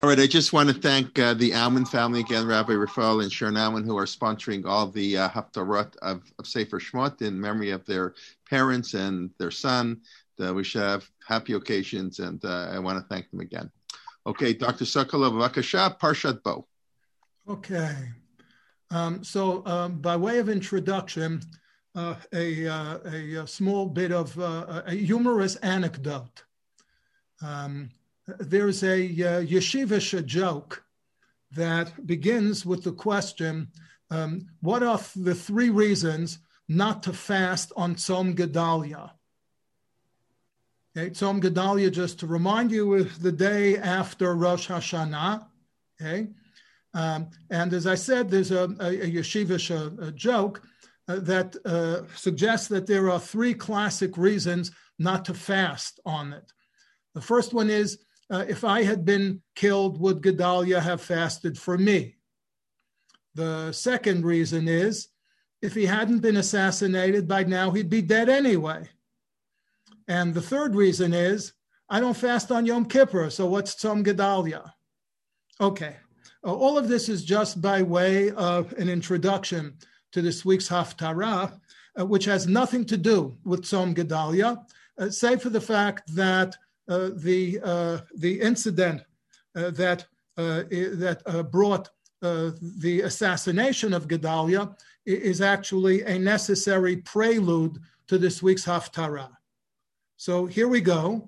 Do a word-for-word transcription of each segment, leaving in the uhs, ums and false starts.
All right, I just want to thank uh, the Alman family again, Rabbi Raphael and Sharon Alman, who are sponsoring all the uh, Haftarot of, of Sefer Shemot in memory of their parents and their son. Uh, we should have happy occasions, and uh, I want to thank them again. Okay, Doctor Sokolov, Vakasha, Parshat Bo. Okay, um, so um, by way of introduction, uh, a, uh, a, a small bit of uh, a humorous anecdote. Um, There's a uh, yeshivish joke that begins with the question, um, what are the three reasons not to fast on Tzom Gedalia? Okay, Tzom Gedalia, just to remind you, is the day after Rosh Hashanah. Okay, um, and as I said, there's a, a, a yeshivish a, a joke uh, that uh, suggests that there are three classic reasons not to fast on it. The first one is, Uh, if I had been killed, would Gedalia have fasted for me? The second reason is, if he hadn't been assassinated, by now he'd be dead anyway. And the third reason is, I don't fast on Yom Kippur, so what's Tzom Gedalia? Okay, uh, all of this is just by way of an introduction to this week's Haftarah, uh, which has nothing to do with Tzom Gedalia, uh, save for the fact that Uh, the uh, the incident uh, that uh, that uh, brought uh, the assassination of Gedalia is actually a necessary prelude to this week's Haftarah. So here we go,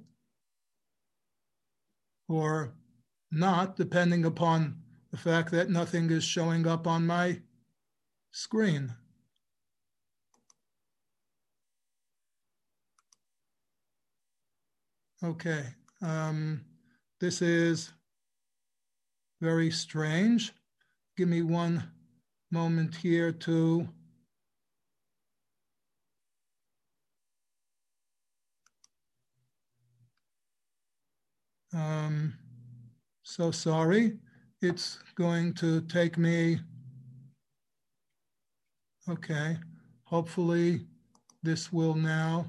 or not, depending upon the fact that nothing is showing up on my screen. Okay, um, this is very strange. Give me one moment here to um, so sorry. It's going to take me, okay, hopefully this will now.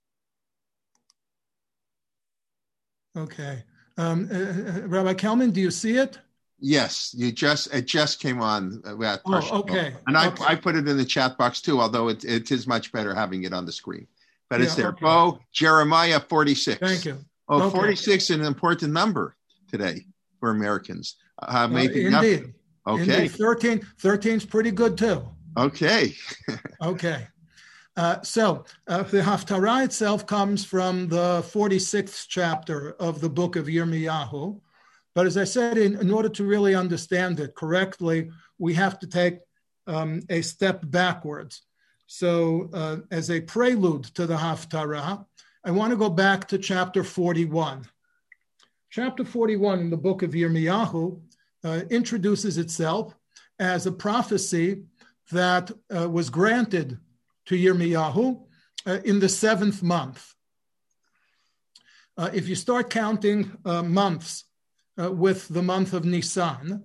Okay. Um, uh, Rabbi Kelman, do you see it? Yes, you just it just came on. Uh, oh, okay. And I, okay. I put it in the chat box too, although it, it is much better having it on the screen. But it's Yeah, there. okay. Bo, Jeremiah forty-six. Thank you. Oh, Okay. forty-six is an important number today for Americans. Uh, maybe uh, indeed. Okay. Indeed. thirteen, thirteen is pretty good too. Okay. Okay. Uh, so uh, the Haftarah itself comes from the forty-sixth chapter of the book of Yirmiyahu. But as I said, in, in order to really understand it correctly, we have to take um, a step backwards. So uh, as a prelude to the Haftarah, I want to go back to chapter forty-one. Chapter forty-one in the book of Yirmiyahu uh, introduces itself as a prophecy that uh, was granted to Yirmiyahu uh, in the seventh month. Uh, if you start counting uh, months uh, with the month of Nisan,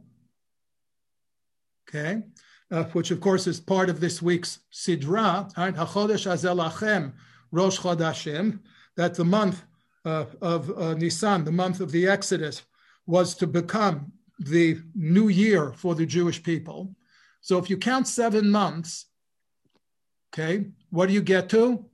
okay, uh, which of course is part of this week's Sidra, right? HaChodesh Hazel Lachem Rosh Chodashim, that the month uh, of uh, Nisan, the month of the Exodus, was to become the new year for the Jewish people. So if you count seven months, okay, what do you get to?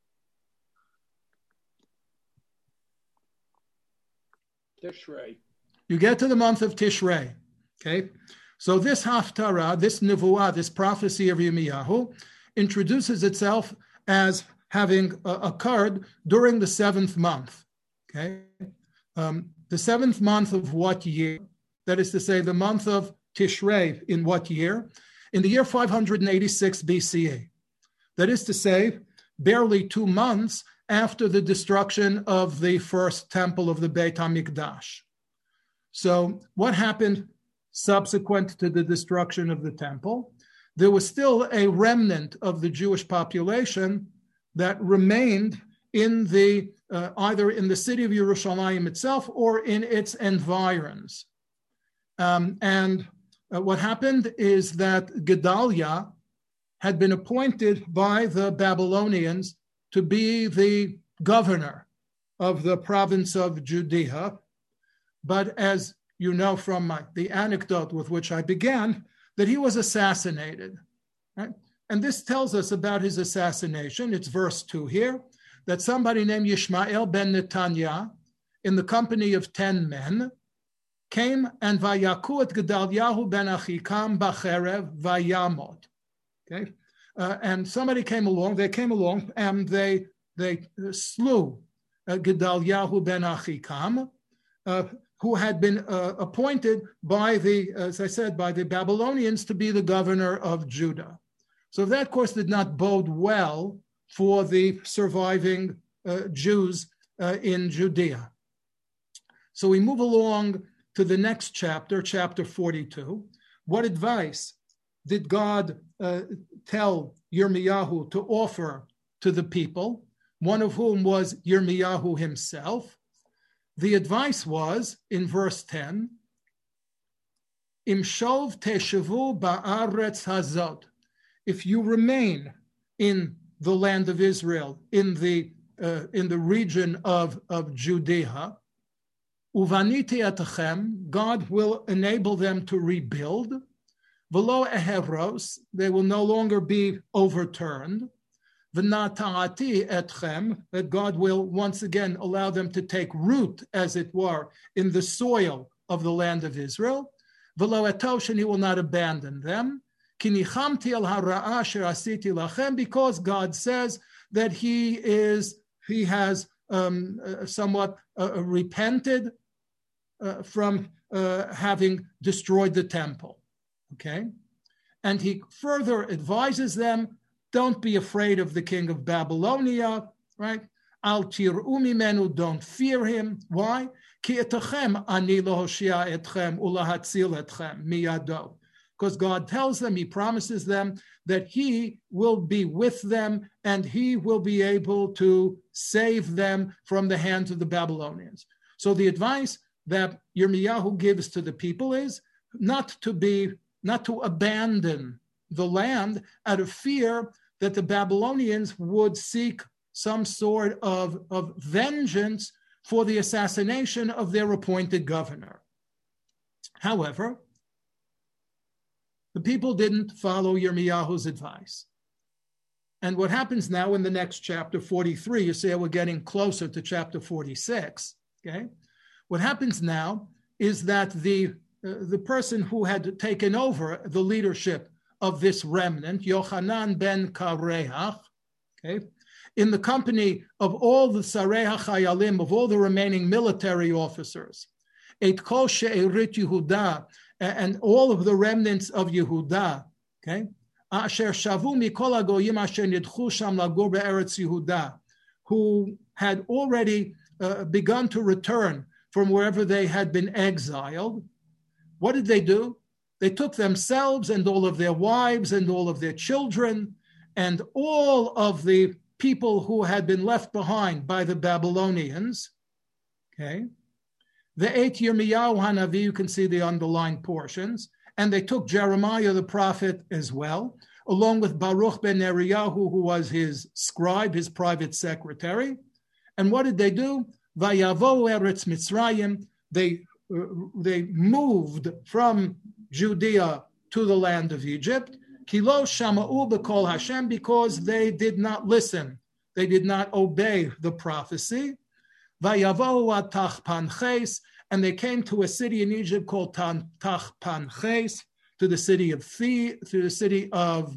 Tishrei. You get to the month of Tishrei, okay? So this Haftarah, this Nevuah, this prophecy of Yirmiyahu, introduces itself as having uh, occurred during the seventh month, okay? Um, the seventh month of what year? That is to say, the month of Tishrei in what year? In the year five hundred eighty-six B C E. That is to say, barely two months after the destruction of the first temple of the Beit HaMikdash. So what happened subsequent to the destruction of the temple? There was still a remnant of the Jewish population that remained in the uh, either in the city of Yerushalayim itself or in its environs. Um, and uh, what happened is that Gedalia had been appointed by the Babylonians to be the governor of the province of Judea. But as you know from my, the anecdote with which I began, that he was assassinated. Right? And this tells us about his assassination. It's verse two here, that somebody named Yishmael ben Netanya, in the company of ten men, came and vayaku et Gedaliahu ben Achikam bacherev vayamot. Okay, uh, and somebody came along. They came along and they they slew uh, Gedaliahu ben Achikam, uh, who had been uh, appointed by the, as I said, by the Babylonians to be the governor of Judah. So that, of course, did not bode well for the surviving uh, Jews uh, in Judea. So we move along to the next chapter, chapter forty-two. What advice did God uh, tell Yirmiyahu to offer to the people, one of whom was Yirmiyahu himself? The advice was, in verse ten, Imshov teshavu ba'aretz hazot. If you remain in the land of Israel, in the uh, in the region of, of Judea, uvaniti atachem, God will enable them to rebuild. V'lo eheros, they will no longer be overturned. V'nata'ati etchem, that God will once again allow them to take root, as it were, in the soil of the land of Israel. V'lo etosh, and he will not abandon them. Kinichamti al hara'a asher asiti lachem, because God says that he is, he has um, uh, somewhat uh, repented uh, from uh, having destroyed the temple. Okay, and he further advises them, don't be afraid of the king of Babylonia, right? Al tir'u mimenu, don't fear him. Why? Ki etachem ani lohoshia etchem ulahatzil etchem miyado. Because God tells them, he promises them that he will be with them and he will be able to save them from the hands of the Babylonians. So the advice that Yirmiyahu gives to the people is not to be not to abandon the land out of fear that the Babylonians would seek some sort of, of vengeance for the assassination of their appointed governor. However, the people didn't follow Yirmiyahu's advice. And what happens now in the next chapter, forty-three, you see we're getting closer to chapter forty-six, okay? What happens now is that the Uh, the person who had taken over the leadership of this remnant, Yochanan ben Kareach, okay, in the company of all the Sarei HaChayalim, of all the remaining military officers, Et Kol She'erit Yehuda, and all of the remnants of Yehuda, okay, Asher Shavu Mikol HaGoyim Asher Nidchu Sham Lagur Be'eretz Yehuda, who had already uh, begun to return from wherever they had been exiled. What did they do? They took themselves and all of their wives and all of their children and all of the people who had been left behind by the Babylonians. Okay. The eight Yirmiyahu Hanavi, you can see the underlined portions. And they took Jeremiah the prophet as well, along with Baruch ben Neriyahu, who was his scribe, his private secretary. And what did they do? Vayavo Eretz Mitzrayim. They They moved from Judea to the land of Egypt, Kilo Shama'u B'Kol Hashem, because they did not listen, they did not obey the prophecy. Vayavo Tachpanches, and they came to a city in Egypt called Tachpanches, to the city of The, to the city of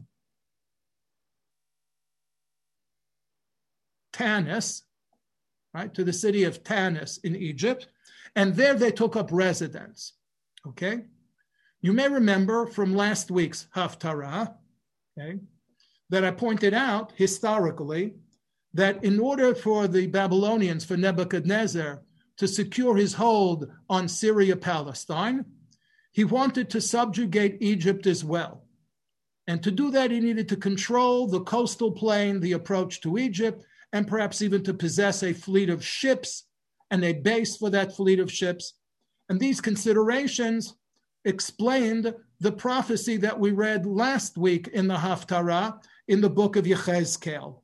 Tanis, right? To the city of Tanis in Egypt. And there they took up residence, okay? You may remember from last week's Haftarah, okay, that I pointed out historically that in order for the Babylonians, for Nebuchadnezzar, to secure his hold on Syria, Palestine, he wanted to subjugate Egypt as well. And to do that, he needed to control the coastal plain, the approach to Egypt, and perhaps even to possess a fleet of ships and a base for that fleet of ships. And these considerations explained the prophecy that we read last week in the Haftarah in the book of Yechezkel.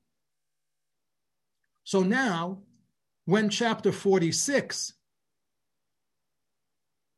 So now, when chapter forty-six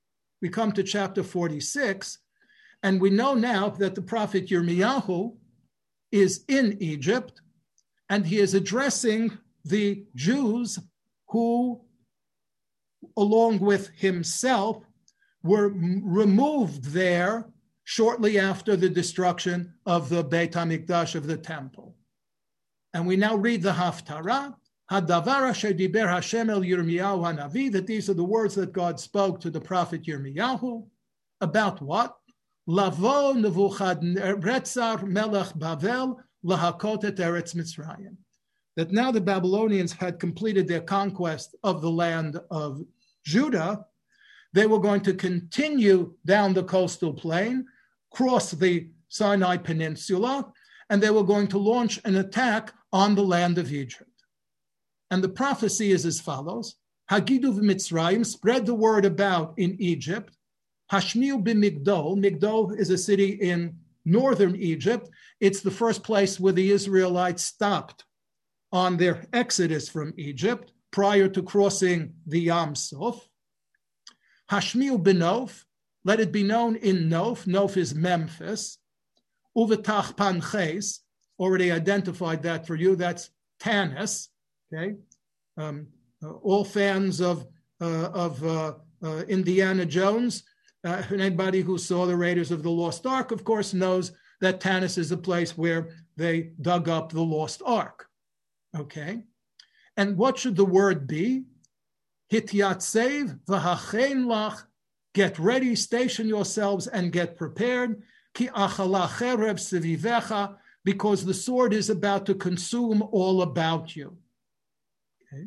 we come to chapter forty-six, and we know now that the prophet Yirmiyahu is in Egypt, and he is addressing the Jews who, along with himself, were removed there shortly after the destruction of the Beit HaMikdash, of the temple. And we now read the Haftarah, Hadavar asher diber Hashem el Yirmiyahu hanavi, that these are the words that God spoke to the prophet Yirmiyahu. About what? Lavo Nebuchadnezzar melech Bavel lahakot et eretz Mitzrayim. That now the Babylonians had completed their conquest of the land of Judah, they were going to continue down the coastal plain, cross the Sinai Peninsula, and they were going to launch an attack on the land of Egypt. And the prophecy is as follows: Hagidu v'Mitzrayim, spread the word about in Egypt. Hashmiu b'Migdol, Migdol is a city in northern Egypt. It's the first place where the Israelites stopped on their exodus from Egypt prior to crossing the Yam Suf. Hashmiu b'Nof, let it be known in Nof. Nof is Memphis. Uvetach Panches, already identified that for you. That's Tanis. Okay, um, uh, all fans of uh, of uh, uh, Indiana Jones, uh, anybody who saw the Raiders of the Lost Ark, of course, knows that Tanis is the place where they dug up the Lost Ark. Okay, and what should the word be? Hityatsev v'hachein lach, get ready, station yourselves, and get prepared. Ki achala cherev sevivecha, because the sword is about to consume all about you. Okay.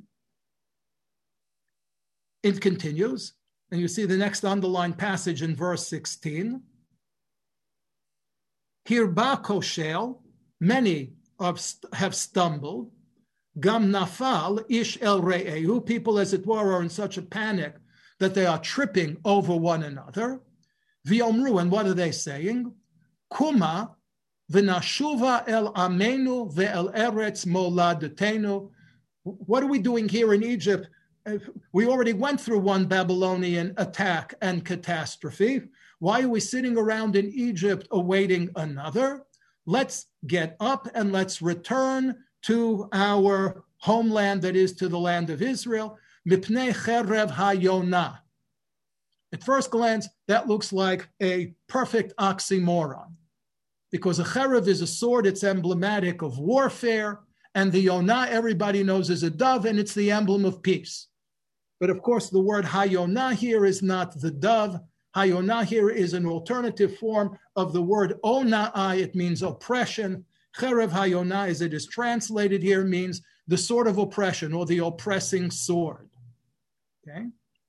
It continues, and you see the next underlined passage in verse sixteen. Hirba koshel, many of, have stumbled. Gam nafal ish el re'ehu, people as it were are in such a panic that they are tripping over one another. V'omru, and what are they saying? Kuma v'nashuva el amenu ve'el eretz moladetenu. What are we doing here in Egypt? We already went through one Babylonian attack and catastrophe. Why are we sitting around in Egypt awaiting another? Let's get up and let's return to our homeland, that is, to the land of Israel. Mipnei cherev hayonah. At first glance, that looks like a perfect oxymoron, because a cherev is a sword, it's emblematic of warfare, and the yonah, everybody knows, is a dove, and it's the emblem of peace. But of course, the word hayonah here is not the dove. Hayonah here is an alternative form of the word ona'ai. It means oppression. Cherev hayonah, as it is translated here, means the sword of oppression, or the oppressing sword. Okay?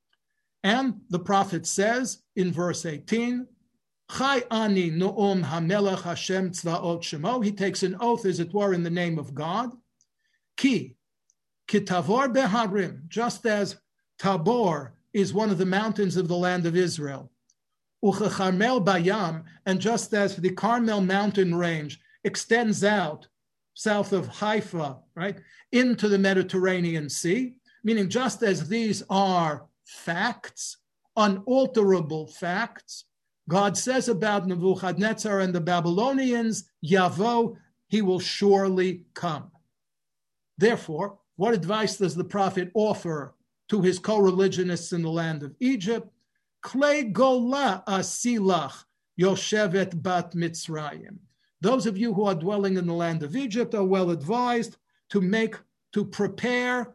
And the prophet says in verse eighteen, Chai ani no'om hamelech Hashem tzvaot shemo. He takes an oath, as it were, in the name of God. Ki, ki tavor beharim, just as Tabor is one of the mountains of the land of Israel. Uchecharmel bayam, and just as the Carmel mountain range extends out south of Haifa, right, into the Mediterranean Sea, meaning just as these are facts, unalterable facts, God says about Nebuchadnezzar and the Babylonians, Yavo, he will surely come. Therefore, what advice does the prophet offer to his co-religionists in the land of Egypt? Klei gola asilach yoshevet bat Mitzrayim. Those of you who are dwelling in the land of Egypt are well advised to make, to prepare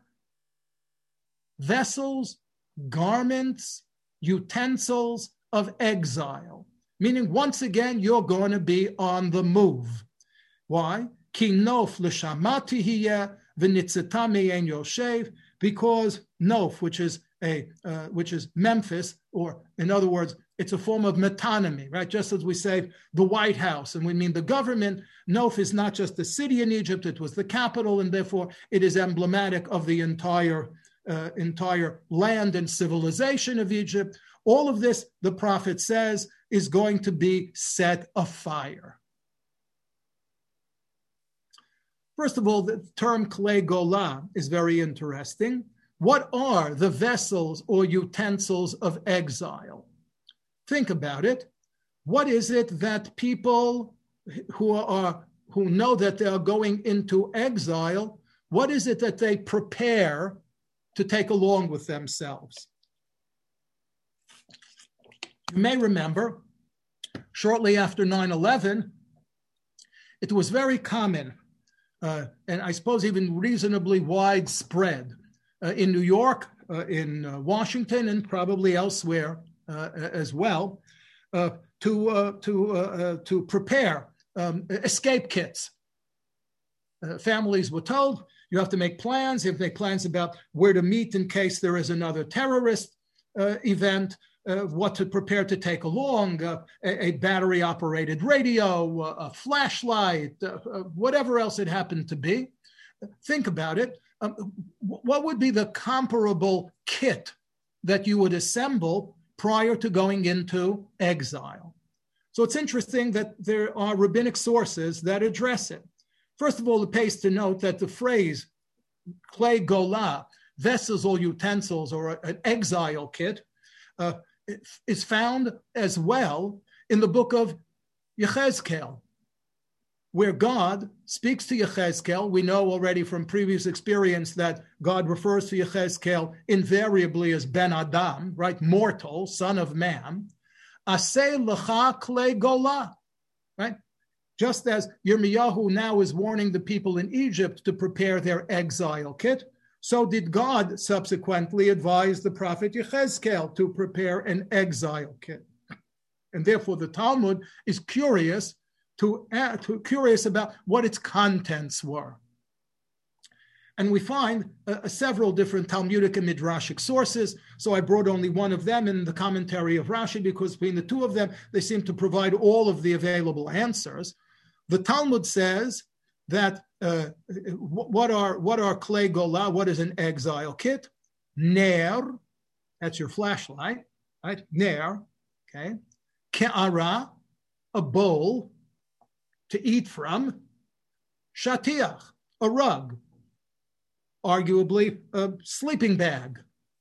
vessels, garments, utensils of exile. Meaning, once again, you're going to be on the move. Why? Ki nof l'shamati hiya v'nitzeta me'en yoshev, because Nof, which is a uh, which is Memphis, or in other words, it's a form of metonymy, right? Just as we say the White House, and we mean the government, Nof is not just the city in Egypt, it was the capital, and therefore it is emblematic of the entire, uh, entire land and civilization of Egypt. All of this, the prophet says, is going to be set afire. First of all, the term Klei Gola is very interesting. What are the vessels or utensils of exile? think about it. What is it that people who are who know that they are going into exile, what is it that they prepare to take along with themselves? You may remember, shortly after nine eleven, it was very common, uh, and I suppose even reasonably widespread, uh, in New York, uh, in uh, Washington, and probably elsewhere uh, as well, uh, to uh, to uh, uh, to prepare um, escape kits. Uh, families were told, you have to make plans. You have to make plans about where to meet in case there is another terrorist uh, event. Uh, what to prepare to take along, uh, a, a battery-operated radio, uh, a flashlight, uh, uh, whatever else it happened to be. Think about it. Um, what would be the comparable kit that you would assemble prior to going into exile? So it's interesting that there are rabbinic sources that address it. First of all, it pays to note that the phrase klei gola, vessels or utensils, or an exile kit, uh, is found as well in the book of Yechezkel, where God speaks to Yechezkel. We know already from previous experience that God refers to Yechezkel invariably as Ben Adam, right? Mortal, son of man. Aseh lecha klei gola, right? Just as Yirmiyahu now is warning the people in Egypt to prepare their exile kit, so did God subsequently advise the prophet Yechezkel to prepare an exile kit. And therefore the Talmud is curious to, uh, to curious about what its contents were. And we find uh, several different Talmudic and Midrashic sources. So I brought only one of them in the commentary of Rashi, because between the two of them, they seem to provide all of the available answers. The Talmud says that uh, what are what are klei gola? What is an exile kit? Ner, that's your flashlight, right? Ner, okay. Ke'ara, a bowl to eat from. Shatiach, a rug, arguably a sleeping bag.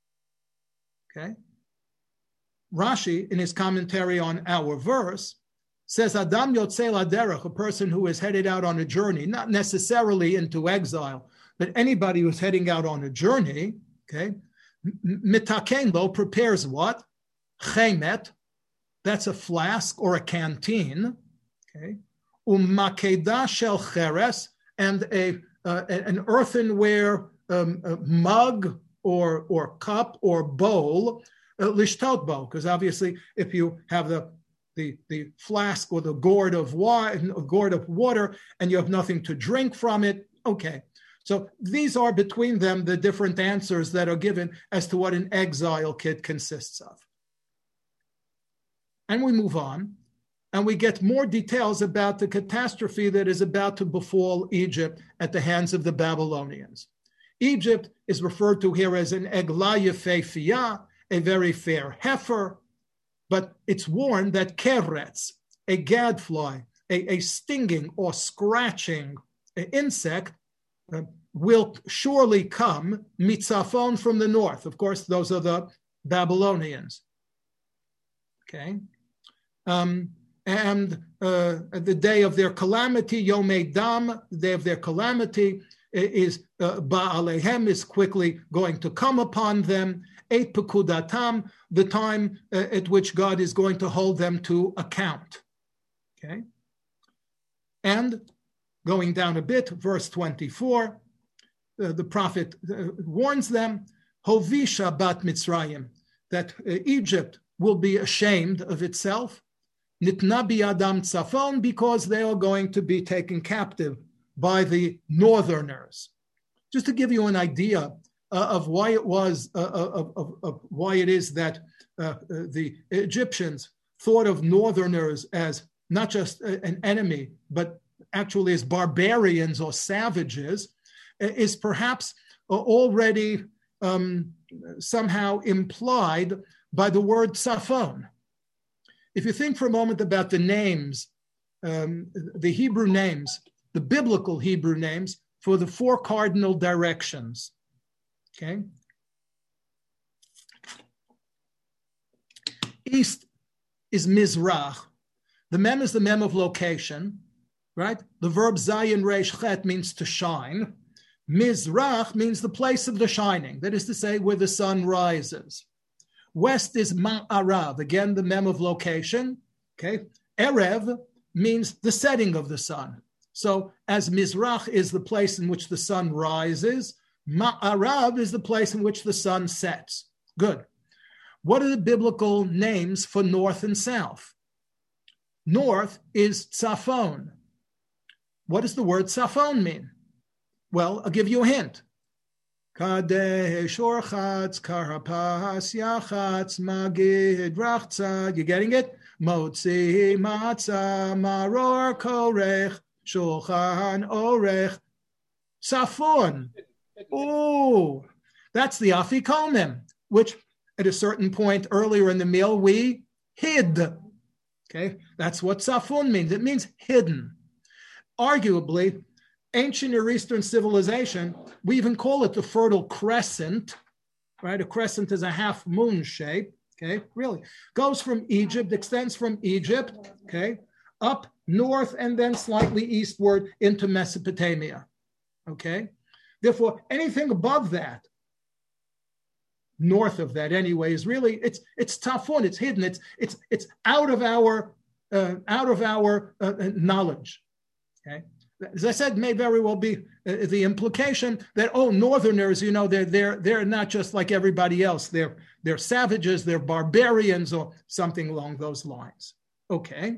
Okay. Rashi, in his commentary on our verse, says Adam yotzei laderech, a person who is headed out on a journey, not necessarily into exile, but anybody who's heading out on a journey, okay, mitaken lo, prepares what? Chemet, that's a flask or a canteen, okay, umakeda shel cheres, and a uh, an earthenware um, a mug or or cup or bowl, uh, lishtot bo, because obviously if you have the The, the flask or the gourd of wine, a gourd of water, and you have nothing to drink from it. Okay, so these are between them the different answers that are given as to what an exile kit consists of. And we move on, and we get more details about the catastrophe that is about to befall Egypt at the hands of the Babylonians. Egypt is referred to here as an egla yefefiyah, a very fair heifer. But it's warned that keretz, a gadfly, a, a stinging or scratching insect, uh, will surely come mitzafon, from the north. Of course, those are the Babylonians. Okay. Um, and uh, the day of their calamity, Yomei Dam, the day of their calamity, is uh, Ba'alehem, is quickly going to come upon them. Eit pekudatam, the time uh, at which God is going to hold them to account. Okay. And going down a bit, verse twenty-four, uh, the prophet uh, warns them, Hovisha bat Mitzrayim, that uh, Egypt will be ashamed of itself. Nitna bi'adam tzafon, because they are going to be taken captive by the northerners. Just to give you an idea uh, of why it was, uh, of, of, of why it is that uh, the Egyptians thought of northerners as not just an enemy, but actually as barbarians or savages, is perhaps already um, somehow implied by the word tzafon. If you think for a moment about the names, um, the Hebrew names, the biblical Hebrew names for the four cardinal directions, okay? East is Mizrach. The mem is the mem of location, right? The verb zayin reish chet means to shine. Mizrach means the place of the shining, that is to say, where the sun rises. West is ma'arav, again, the mem of location, okay? Erev means the setting of the sun. So as Mizrach is the place in which the sun rises, Ma'arav is the place in which the sun sets. Good. What are the biblical names for north and south? North is Tzafon. What does the word Tzafon mean? Well, I'll give you a hint. Kadesh Orchatz Karapas Yachatz Magid Rachtzad. You getting it? Motzi Matzah Maror Korech Shulchan Orech Tzafon. Oh, that's the Afikomim, which at a certain point earlier in the meal we hid. Okay, that's what Tzafon means. It means hidden. Arguably, ancient Near Eastern civilization, we even call it the Fertile Crescent, right? A crescent is a half moon shape, okay? Really. Goes from Egypt, extends from Egypt, okay, up north and then slightly eastward into Mesopotamia, okay? Therefore, anything above that, north of that anyway, is really, it's it's Tzafon, it's hidden, it's it's it's out of our uh, out of our uh, knowledge. Okay, as I said, may very well be uh, the implication that oh, Northerners, you know, they're they're they're not just like everybody else. They're they're savages, they're barbarians, or something along those lines. Okay,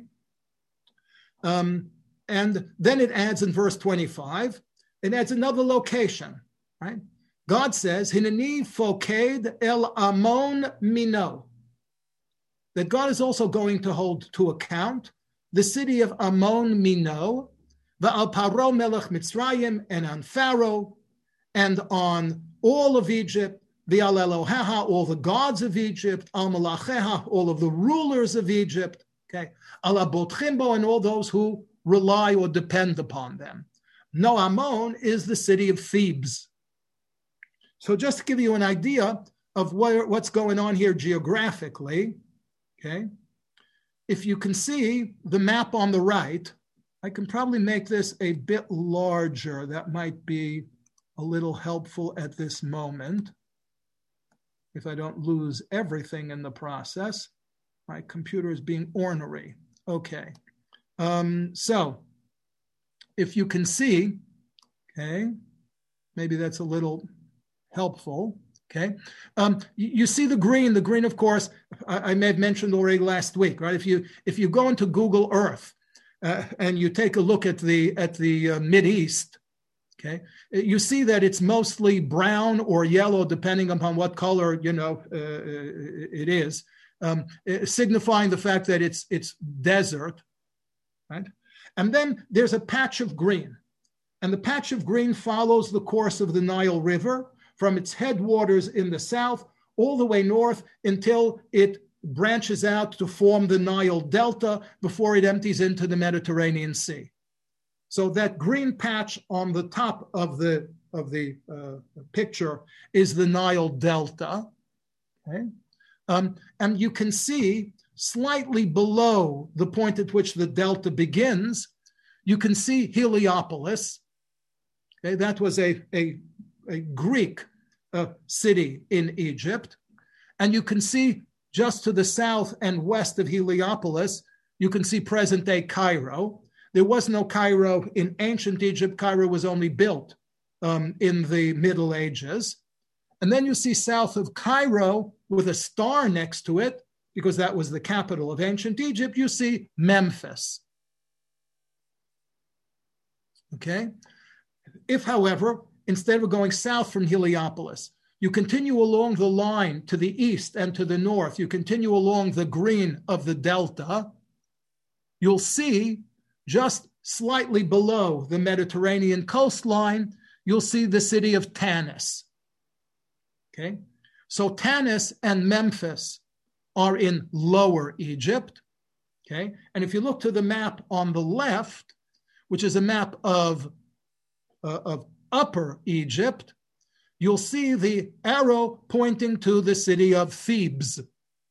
um, and then it adds in verse twenty-five, it adds another location, right? God says, Hineni foked el Amon mino, that God is also going to hold to account the city of Amon mino, va'al Paro melech Mitzrayim, and on Pharaoh, and on all of Egypt, v'al Eloheha, all the gods of Egypt, al malacheha, all of the rulers of Egypt, okay, al abotchimbo, and all those who rely or depend upon them. No, Ammon is the city of Thebes. So just to give you an idea of what, what's going on here geographically, okay, if you can see the map on the right, I can probably make this a bit larger. That might be a little helpful at this moment, if I don't lose everything in the process. My computer is being ornery. Okay, um, so if you can see, okay, maybe that's a little helpful, okay? Um, you, you see the green, the green, of course, I, I may have mentioned already last week, right? If you if you go into Google Earth uh, and you take a look at the at the uh, Mideast, okay, you see that it's mostly brown or yellow, depending upon what color, you know, uh, it is, um, signifying the fact that it's it's desert, right? And then there's a patch of green, and the patch of green follows the course of the Nile River from its headwaters in the south all the way north until it branches out to form the Nile Delta before it empties into the Mediterranean Sea. So that green patch on the top of the, of the uh, picture is the Nile Delta. Okay? Um, and you can see slightly below the point at which the delta begins, you can see Heliopolis. Okay? That was a, a, a Greek uh, city in Egypt. And you can see just to the south and west of Heliopolis, you can see present-day Cairo. There was no Cairo in ancient Egypt. Cairo was only built um, in the Middle Ages. And then you see south of Cairo with a star next to it, because that was the capital of ancient Egypt, you see Memphis. Okay? If, however, instead of going south from Heliopolis, you continue along the line to the east and to the north, you continue along the green of the delta, you'll see just slightly below the Mediterranean coastline, you'll see the city of Tanis. Okay? So Tanis and Memphis are in Lower Egypt. Okay? And if you look to the map on the left, which is a map of, uh, of Upper Egypt, you'll see the arrow pointing to the city of Thebes.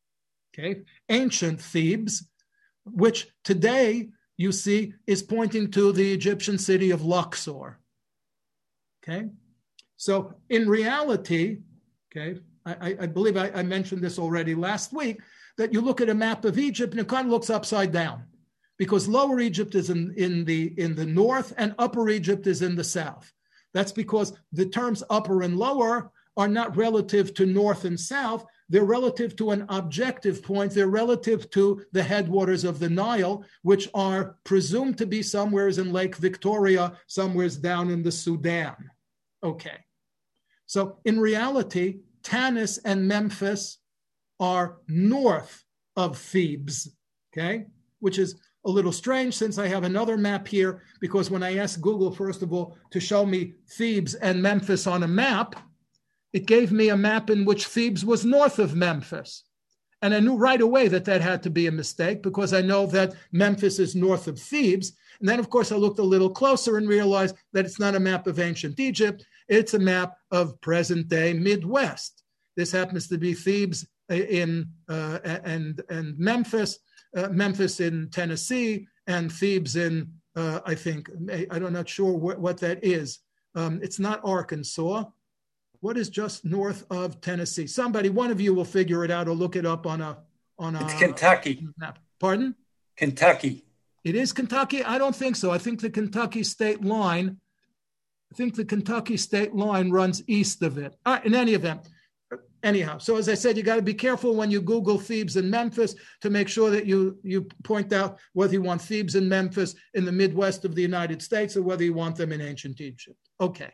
okay, ancient Thebes, which today you see is pointing to the Egyptian city of Luxor. Okay, so in reality, okay, I, I believe I, I mentioned this already last week, that you look at a map of Egypt and it kind of looks upside down, because Lower Egypt is in, in, the, in the north and Upper Egypt is in the south. That's because the terms upper and lower are not relative to north and south. They're relative to an objective point. They're relative to the headwaters of the Nile, which are presumed to be somewheres in Lake Victoria, somewheres down in the Sudan. Okay. So in reality, Tanis and Memphis are north of Thebes, okay, which is a little strange since I have another map here, because when I asked Google, first of all, to show me Thebes and Memphis on a map, it gave me a map in which Thebes was north of Memphis. And I knew right away that that had to be a mistake, because I know that Memphis is north of Thebes. And then, of course, I looked a little closer and realized that it's not a map of ancient Egypt. It's a map of present-day Midwest. This happens to be Thebes in uh, and, and Memphis, uh, Memphis in Tennessee, and Thebes in, uh, I think, I, I'm not sure what, what that is. Um, it's not Arkansas. What is just north of Tennessee? Somebody, one of you will figure it out or look it up on a on a It's Kentucky. map. Pardon? Kentucky. It is Kentucky? I don't think so. I think the Kentucky state line, I think the Kentucky state line runs east of it. All right, in any event, anyhow, so as I said, you got to be careful when you Google Thebes and Memphis to make sure that you, you point out whether you want Thebes and Memphis in the Midwest of the United States or whether you want them in ancient Egypt. Okay.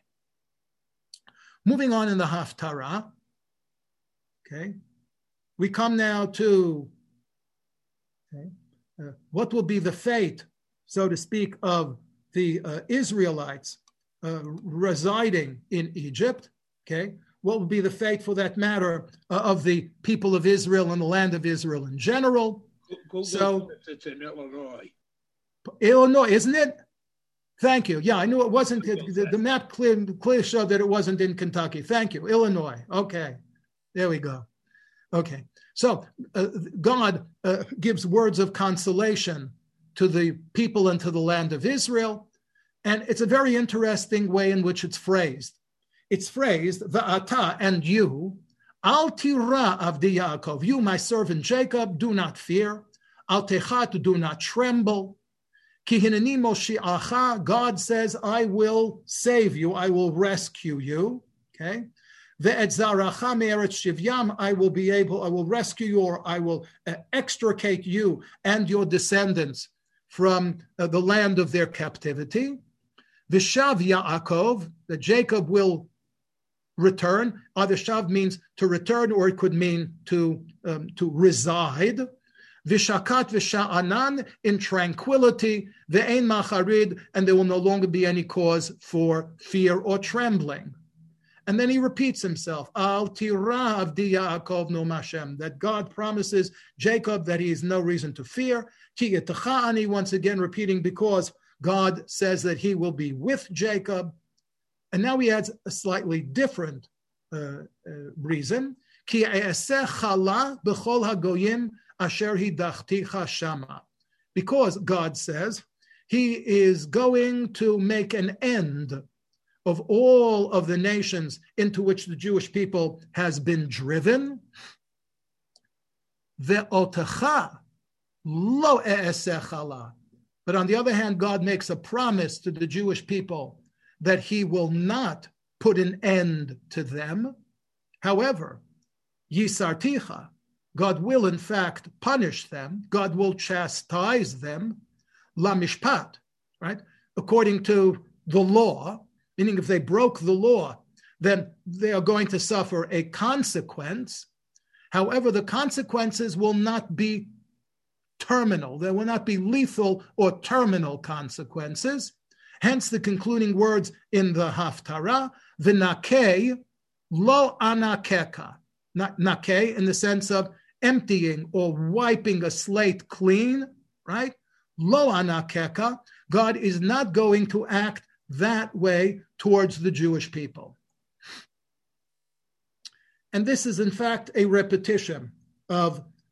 Moving on in the Haftarah, okay, we come now to okay, uh, what will be the fate, so to speak, of the uh, Israelites uh, residing in Egypt, okay? What will be the fate, for that matter, uh, of the people of Israel and the land of Israel in general? Google So, it's in Illinois. Illinois, isn't it? Thank you. Yeah, I knew it wasn't, the, the map clear, clear showed that it wasn't in Kentucky. Thank you. Illinois. Okay. There we go. Okay. So uh, God uh, gives words of consolation to the people and to the land of Israel. And it's a very interesting way in which it's phrased. It's phrased, Va'ata, and you, Al tira avdi Yaakov, you, my servant Jacob, do not fear. Al techat, do not tremble. God says, I will save you, I will rescue you. Okay. I will be able, I will rescue you, or I will uh, extricate you and your descendants from uh, the land of their captivity. Vishav Yaakov, that Jacob will return. Either shav means to return, or it could mean to, um, to reside. Vishakat v'sha'anan, in tranquility, ve'ein macharid, and there will no longer be any cause for fear or trembling. And then he repeats himself, Al tira avdi Yaakov no mashem, that God promises Jacob that he has no reason to fear. Ki yetachani, once again repeating, because God says that he will be with Jacob. And now he adds a slightly different uh, uh, reason. Ki e'eseh chala b'chol hagoyim asher hidachticha shama, because God says he is going to make an end of all of the nations into which the Jewish people has been driven. Ve'otecha lo e'eseh chala. But on the other hand, God makes a promise to the Jewish people that he will not put an end to them. However, yisarticha, God will, in fact, punish them. God will chastise them, la mishpat, right? According to the law, meaning if they broke the law, then they are going to suffer a consequence. However, the consequences will not be terminal. There will not be lethal or terminal consequences. Hence the concluding words in the Haftarah, v'nakeh lo anakeka. Nakeh in the sense of emptying or wiping a slate clean, right? Lo anakeka, God is not going to act that way towards the Jewish people. And this is in fact a repetition of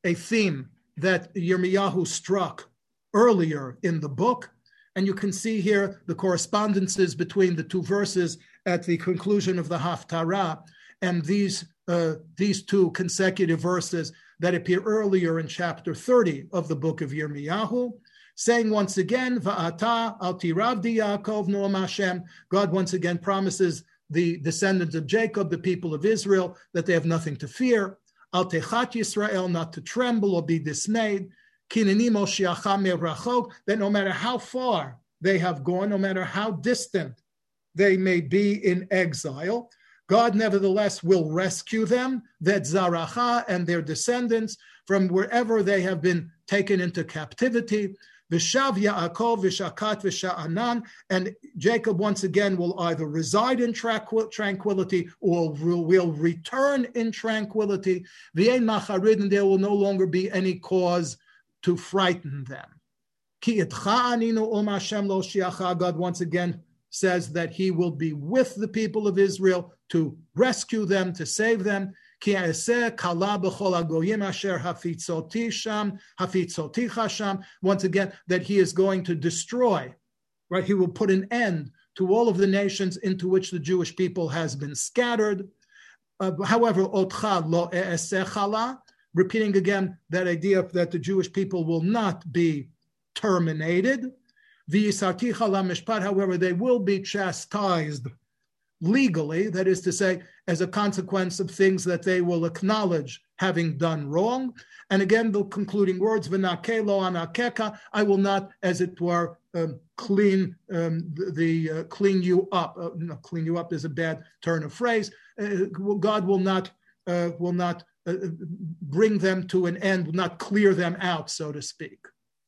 a theme that Yirmiyahu struck earlier in the book. And you can see here the correspondences between the two verses at the conclusion of the Haftarah and these, uh, these two consecutive verses that appear earlier in chapter thirty of the book of Yirmiyahu, saying once again, Va'ata al tiravdi Yaakov no'am Hashem. God once again promises the descendants of Jacob, the people of Israel, that they have nothing to fear. Al techat Yisrael, not to tremble or be dismayed. Kineni moshiacha merachok, that no matter how far they have gone, no matter how distant they may be in exile, God nevertheless will rescue them, that Zaracha and their descendants, from wherever they have been taken into captivity. V'shav Yaakov v'shakat v'sha'anan, and Jacob once again will either reside in tranquil- tranquility or will, will return in tranquility. V'yein macharid, and there will no longer be any cause to frighten them. Ki etcha aninu um Hashem lo shiacha, God once again says that he will be with the people of Israel to rescue them, to save them. Ki eseh kala b'chol hagoyim asher hafitzoti sham, hafitzoticha sham. Once again, that he is going to destroy, right? He will put an end to all of the nations into which the Jewish people has been scattered. Uh, however, otcha lo eseh chala, repeating again that idea that the Jewish people will not be terminated. V'yisarticha lamishpat, however, they will be chastised legally, that is to say, as a consequence of things that they will acknowledge having done wrong. And again, the concluding words, v'nakeh lo anakeka, I will not, as it were, um, clean um, the, the uh, clean you up. Uh, no, clean you up is a bad turn of phrase. Uh, God will not uh, will not uh, bring them to an end, will not clear them out, so to speak.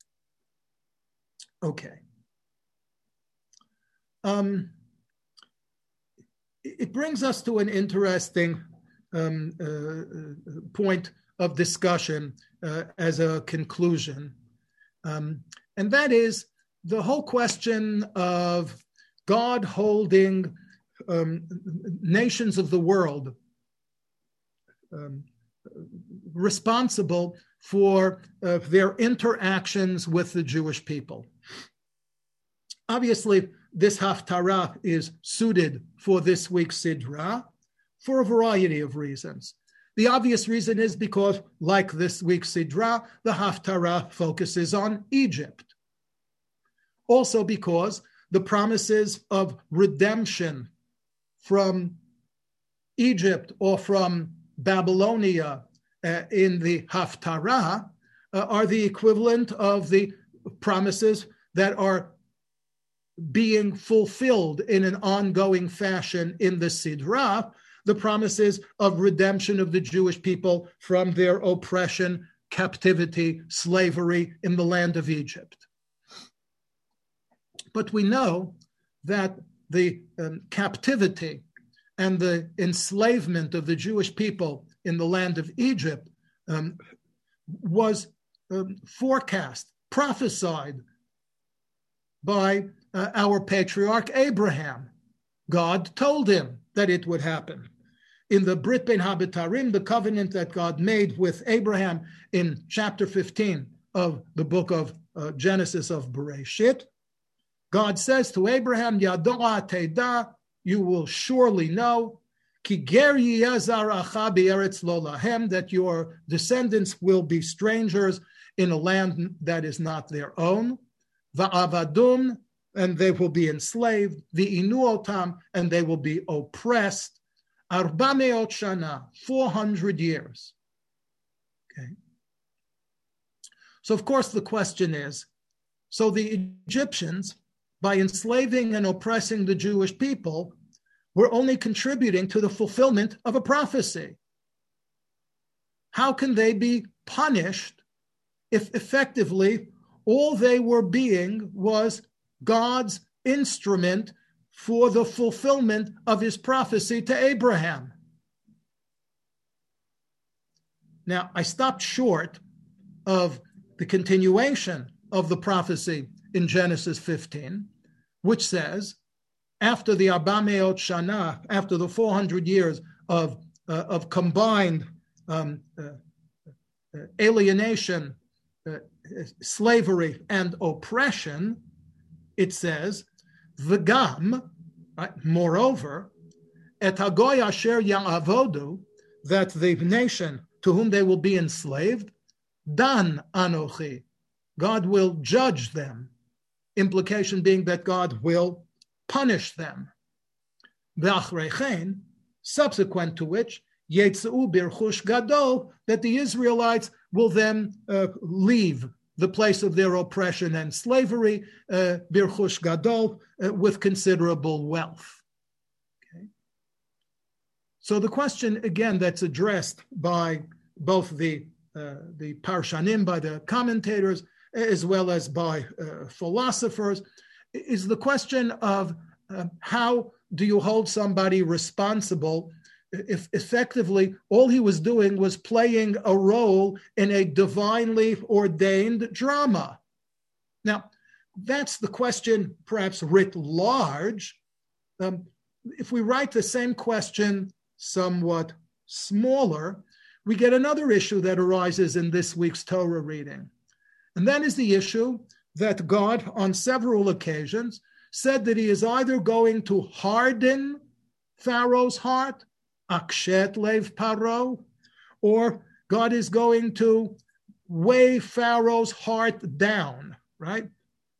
Okay. Um, it brings us to an interesting um, uh, point of discussion uh, as a conclusion. Um, and that is the whole question of God holding um, nations of the world um, responsible for uh, their interactions with the Jewish people. Obviously, this Haftarah is suited for this week's Sidra for a variety of reasons. The obvious reason is because, like this week's Sidra, the Haftarah focuses on Egypt. Also because the promises of redemption from Egypt or from Babylonia uh, in the Haftarah uh, are the equivalent of the promises that are being fulfilled in an ongoing fashion in the Sidra, the promises of redemption of the Jewish people from their oppression, captivity, slavery in the land of Egypt. But we know that the um, captivity and the enslavement of the Jewish people in the land of Egypt um, was um, forecast, prophesied by uh, our patriarch Abraham. God told him that it would happen. In the Brit Ben Habitarim, the covenant that God made with Abraham in chapter fifteen of the book of uh, Genesis of Bereshit, God says to Abraham, Yado'a Teda, you will surely know, Ki ger yiyazaracha be'eretz lo lahem, that your descendants will be strangers in a land that is not their own. Va'avadum, and they will be enslaved. V'inu otam, and they will be oppressed. Arba meot shana, four hundred years. Okay. So of course the question is, so the Egyptians, by enslaving and oppressing the Jewish people, were only contributing to the fulfillment of a prophecy. How can they be punished if effectively all they were being was God's instrument for the fulfillment of his prophecy to Abraham? Now, I stopped short of the continuation of the prophecy in Genesis fifteen, which says, after the Arba Meot Shana, after the four hundred years of, uh, of combined um, uh, uh, alienation, uh, slavery, and oppression, it says, v'gam, right, moreover, et hagoy asher ya'avodu, that the nation to whom they will be enslaved, dan anochi, God will judge them. Implication being that God will punish them. V'achreichen, subsequent to which, yetzeu birchush gadol, that the Israelites will then uh, leave the place of their oppression and slavery, uh, birchush gadol, uh, with considerable wealth. Okay. So the question, again, that's addressed by both the, uh, the Parshanim, by the commentators, as well as by uh, philosophers, is the question of uh, how do you hold somebody responsible if effectively all he was doing was playing a role in a divinely ordained drama. Now, that's the question perhaps writ large. Um, if we write the same question somewhat smaller, we get another issue that arises in this week's Torah reading. And that is the issue that God, on several occasions, said that he is either going to harden Pharaoh's heart, akshet lev paro, or God is going to weigh Pharaoh's heart down, right?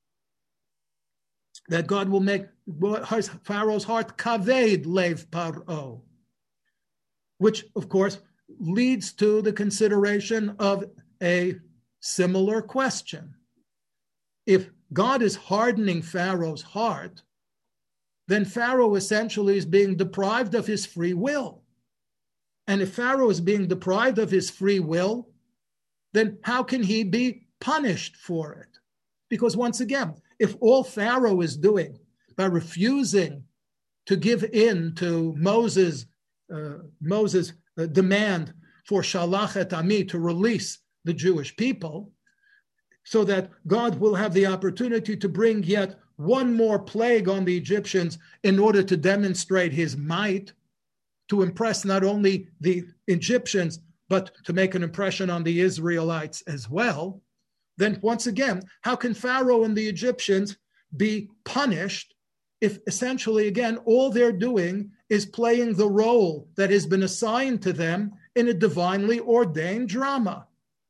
That God will make Pharaoh's heart kaved lev paro, which, of course, leads to the consideration of a similar question. If God is hardening Pharaoh's heart, then Pharaoh essentially is being deprived of his free will. And if Pharaoh is being deprived of his free will, then how can he be punished for it? Because once again, if all Pharaoh is doing by refusing to give in to Moses' uh, Moses' uh, demand for shalach et ami, to release the Jewish people, so that God will have the opportunity to bring yet one more plague on the Egyptians in order to demonstrate his might, to impress not only the Egyptians, but to make an impression on the Israelites as well, then once again, how can Pharaoh and the Egyptians be punished if essentially, again, all they're doing is playing the role that has been assigned to them in a divinely ordained drama?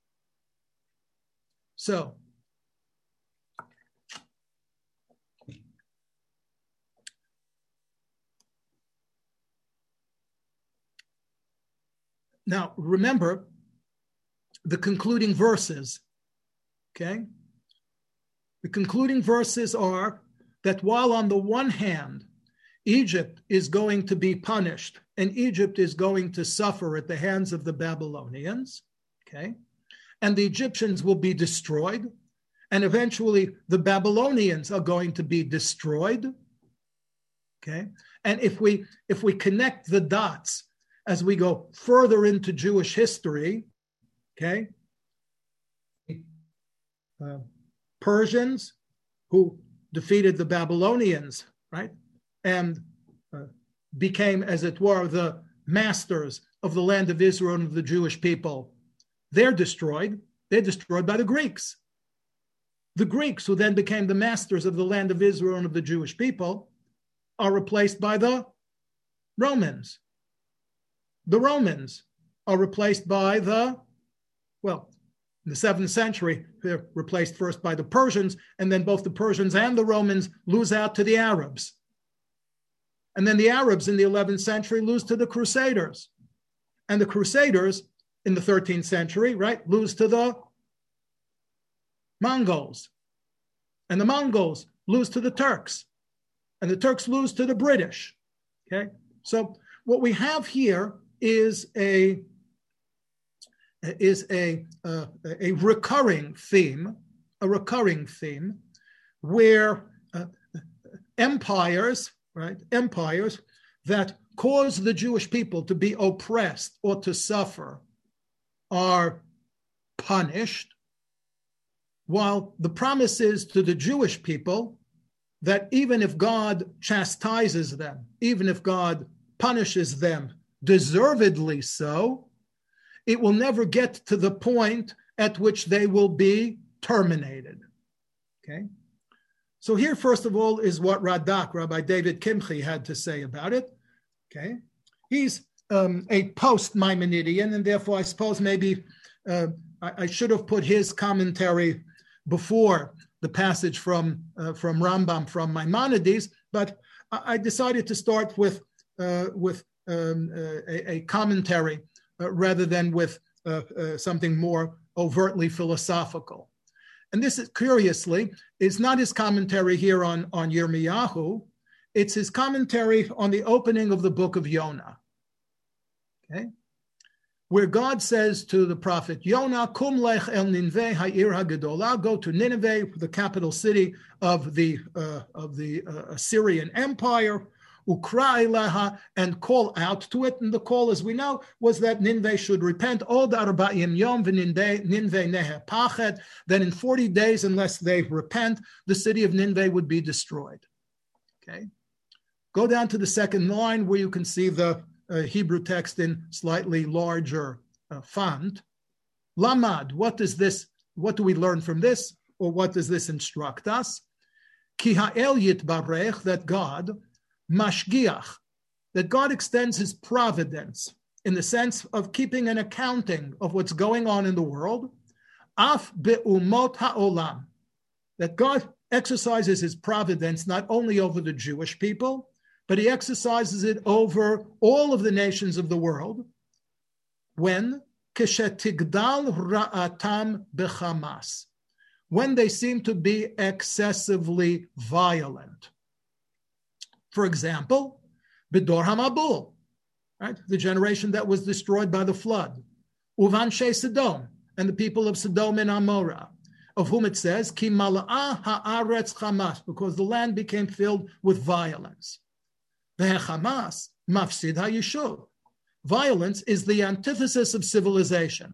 So, now remember the concluding verses, okay? The concluding verses are that while on the one hand, Egypt is going to be punished and Egypt is going to suffer at the hands of the Babylonians, okay? And the Egyptians will be destroyed, and eventually the Babylonians are going to be destroyed, okay? And if we if we connect the dots as we go further into Jewish history, okay, uh, Persians who defeated the Babylonians, right, and uh, became, as it were, the masters of the land of Israel and of the Jewish people, they're destroyed. They're destroyed by the Greeks. The Greeks, who then became the masters of the land of Israel and of the Jewish people, are replaced by the Romans. The Romans are replaced by the, well, in the seventh century, they're replaced first by the Persians, and then both the Persians and the Romans lose out to the Arabs. And then the Arabs in the eleventh century lose to the Crusaders. And the Crusaders in the thirteenth century, right, lose to the Mongols. And the Mongols lose to the Turks. And the Turks lose to the British. Okay? So what we have here is a is a uh, a recurring theme, a recurring theme where uh, empires, right, empires that cause the Jewish people to be oppressed or to suffer are punished, while the promise is to the Jewish people that even if God chastises them, even if God punishes them deservedly so, it will never get to the point at which they will be terminated. Okay? So here, first of all, is what Radak, Rabbi David Kimchi, had to say about it. Okay? He's um, a post-Maimonidean, and therefore I suppose maybe uh, I, I should have put his commentary before the passage from, uh, from Rambam, from Maimonides, but I, I decided to start with, uh, with um, uh, a, a commentary uh, rather than with uh, uh, something more overtly philosophical. And this is, curiously, is not his commentary here on, on Yirmiyahu, it's his commentary on the opening of the book of Yonah. Okay? Where God says to the prophet Yonah, Kum lech el Ninveh ha'ir ha'gedolah, go to Nineveh, the capital city of the, uh, of the uh, Assyrian Empire, Ukra ilaha, and call out to it. And the call, as we know, was that Nineveh should repent. Od arba'im yom v'Ninveh nehe pachet. Then in forty days, unless they repent, the city of Nineveh would be destroyed. Okay. Go down to the second line where you can see the uh, Hebrew text in slightly larger uh, font. Lamad. What does this? What do we learn from this, or what does this instruct us? Ki ha'el yitbarech, that God, mashgiach, that God extends his providence in the sense of keeping an accounting of what's going on in the world, af be'umot ha'olam, that God exercises his providence not only over the Jewish people, but he exercises it over all of the nations of the world. When? Keshetigdal ra'atam bechamas, when they seem to be excessively violent. For example, Bidor HaMabul, right? The generation that was destroyed by the flood. Uvanshe Sodom, and the people of Sodom and Amorah, of whom it says, Ki mala'ah ha'aretz chamas, because the land became filled with violence. Ve'chamas mafsid ha'yishuv. Violence is the antithesis of civilization.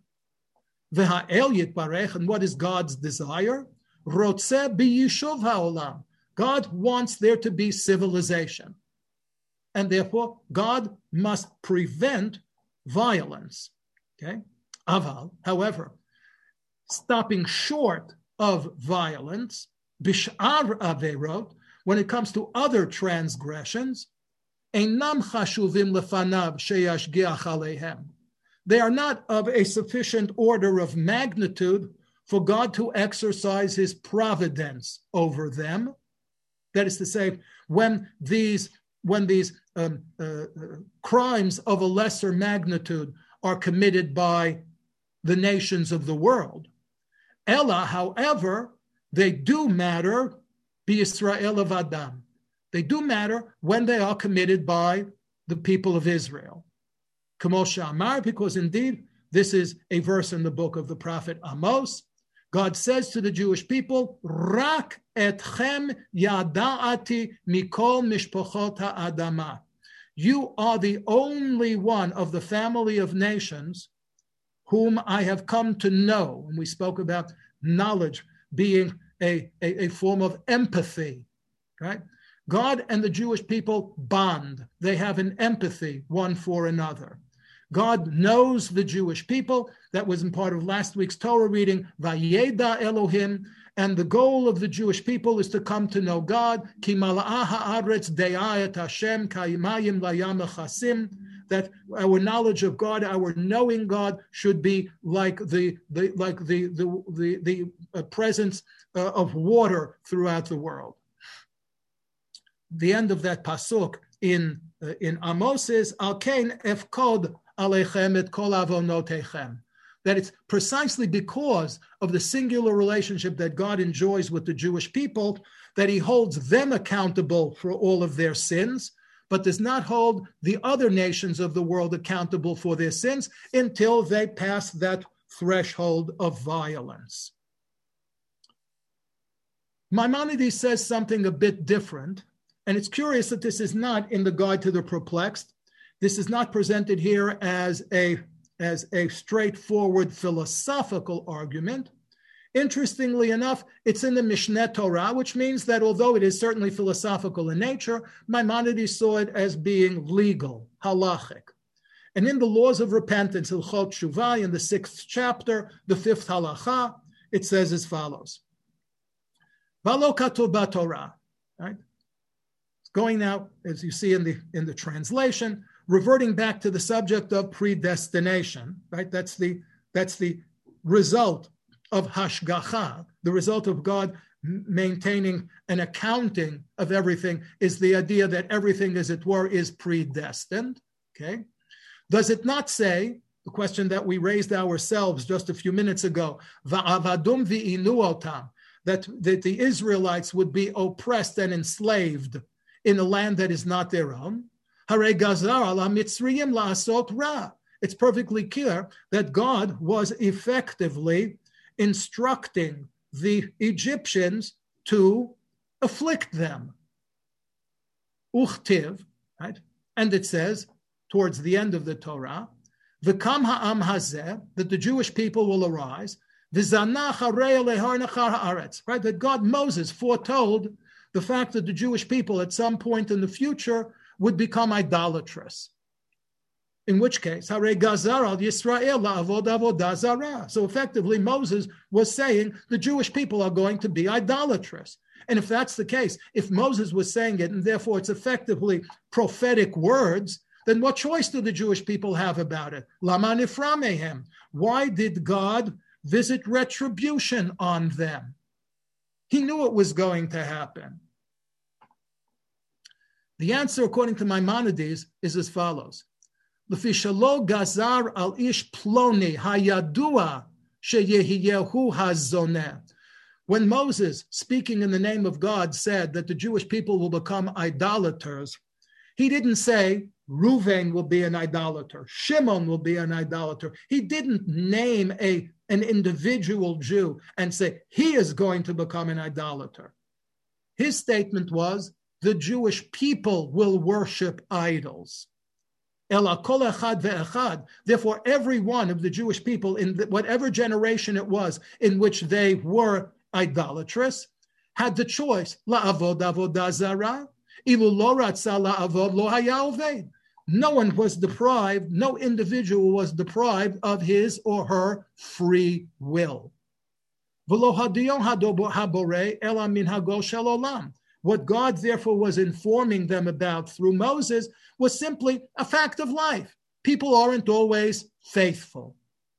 Ve'ha'el yitbarech, and what is God's desire? Rotzeh b'yishuv ha'olam. God wants there to be civilization. And therefore, God must prevent violence. Okay? Aval, however, stopping short of violence, bish'ar averot, when it comes to other transgressions, einam chashuvim lefanav sheyashgiach aleihem. They are not of a sufficient order of magnitude for God to exercise his providence over them. That is to say, when these, when these um, uh, crimes of a lesser magnitude are committed by the nations of the world. Ella, however, they do matter, b'Yisrael avadam. They do matter when they are committed by the people of Israel. Kamo she'amar, because indeed, this is a verse in the book of the prophet Amos. God says to the Jewish people, Rak etchem yada'ati mikol mishpochot ha'adama. You are the only one of the family of nations whom I have come to know. And we spoke about knowledge being a, a, a form of empathy, right? God and the Jewish people bond. They have an empathy one for another. God knows the Jewish people. That was in part of last week's Torah reading, Vayeda Elohim, and the goal of the Jewish people is to come to know God, Ki mala'ah ha'aretz de'ayat Hashem ka'imayim layam echasim, that our knowledge of God, our knowing God, should be like the, the like the the the, the uh, presence uh, of water throughout the world. The end of that pasuk in uh, in Amos is Al kein efkod alechem et kol avonotechem. That it's precisely because of the singular relationship that God enjoys with the Jewish people that he holds them accountable for all of their sins, but does not hold the other nations of the world accountable for their sins until they pass that threshold of violence. Maimonides says something a bit different, and it's curious that this is not in the Guide to the Perplexed. This is not presented here as a as a straightforward philosophical argument. Interestingly enough, it's in the Mishneh Torah, which means that although it is certainly philosophical in nature, Maimonides saw it as being legal, halachic. And in the laws of repentance, Hilchot Shuvah, in the sixth chapter, the fifth halacha, it says as follows. V'lo katuv b'Torah, right? Going now, as you see in the in the translation, reverting back to the subject of predestination, right? That's the that's the result of hashgacha, the result of God maintaining an accounting of everything, is the idea that everything, as it were, is predestined. Okay, does it not say the question that we raised ourselves just a few minutes ago? Va'avadum v'inu otam, that that the Israelites would be oppressed and enslaved in a land that is not their own. Hare gazar ala mitzriyim la'asot ra. It's perfectly clear that God was effectively instructing the Egyptians to afflict them. Uchtiv, right? And it says, towards the end of the Torah, v'kam ha'am hazeh, that the Jewish people will arise, v'zanach harei lehar nachar haaretz, right? That God, Moses, foretold the fact that the Jewish people at some point in the future would become idolatrous. In which case, Hare Gazar al Yisrael la'avod avodah zarah. So effectively, Moses was saying the Jewish people are going to be idolatrous. And if that's the case, if Moses was saying it, and therefore it's effectively prophetic words, then what choice do the Jewish people have about it? Lama nifra mehem. Why did God visit retribution on them? He knew it was going to happen. The answer, according to Maimonides, is as follows. L'fishalo gazar al ish ploni hayadua sheyehiyehu hazoneh. When Moses, speaking in the name of God, said that the Jewish people will become idolaters, he didn't say Reuven will be an idolater, Shimon will be an idolater. He didn't name a, an individual Jew and say he is going to become an idolater. His statement was, the Jewish people will worship idols. Ela kol echad ve'echad. Therefore, every one of the Jewish people, in the, whatever generation it was in which they were idolatrous, had the choice, la'avod avodah zarah, ilu lo ratza la'avod lo haya oved. No one was deprived, no individual was deprived of his or her free will. V'lo hadiyon habore ela min hagol shel olam. What God therefore was informing them about through Moses was simply a fact of life. People aren't always faithful.